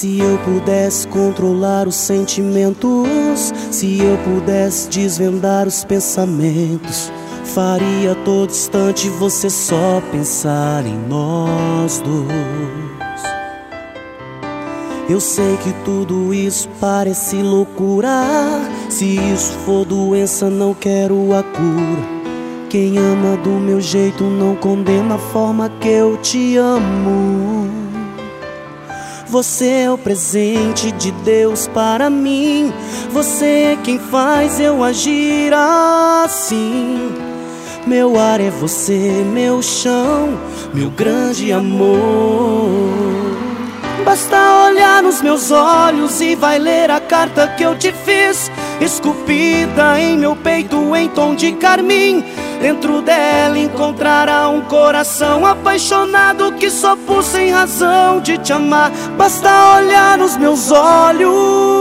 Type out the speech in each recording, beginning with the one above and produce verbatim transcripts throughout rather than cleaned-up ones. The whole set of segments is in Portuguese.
Se eu pudesse controlar os sentimentos, se eu pudesse desvendar os pensamentos, faria a todo instante você só pensar em nós dois. Eu sei que tudo isso parece loucura. Se isso for doença, não quero a cura. Quem ama do meu jeito não condena a forma que eu te amo. Você é o presente de Deus para mim. Você é quem faz eu agir assim. Meu ar é você, meu chão, meu grande amor. Basta olhar nos meus olhos e vai ler a carta que eu te fiz, esculpida em meu peito em tom de carmim. Dentro dela encontrará um coração apaixonado que só pulsa em razão de te amar. Basta olhar nos meus olhos.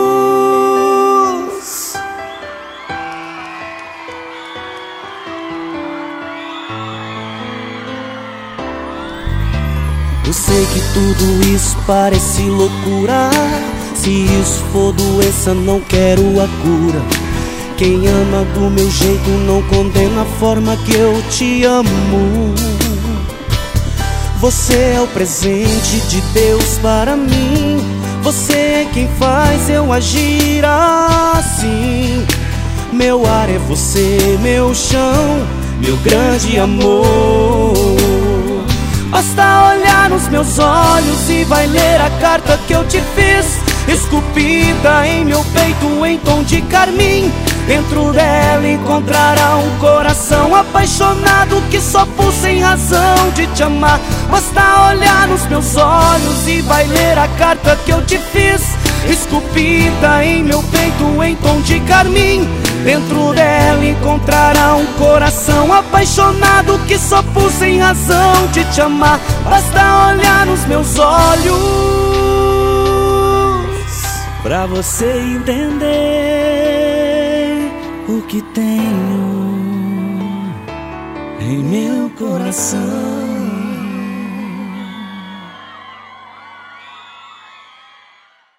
Eu sei que tudo isso parece loucura. Se isso for doença, não quero a cura. Quem ama do meu jeito não condena a forma que eu te amo. Você é o presente de Deus para mim. Você é quem faz eu agir assim. Meu ar é você, meu chão, meu grande amor. Basta olhar nos meus olhos e vai ler a carta que eu te fiz, esculpida em meu peito em tom de carmim. Dentro dela encontrará um coração apaixonado que só pulsa em razão de te amar. Basta olhar nos meus olhos e vai ler a carta que eu te fiz, esculpida em meu peito em tom de carmim. Dentro dela encontrará um coração apaixonado que só pulsa em razão de te amar. Basta olhar nos meus olhos pra você entender o que tenho em meu coração.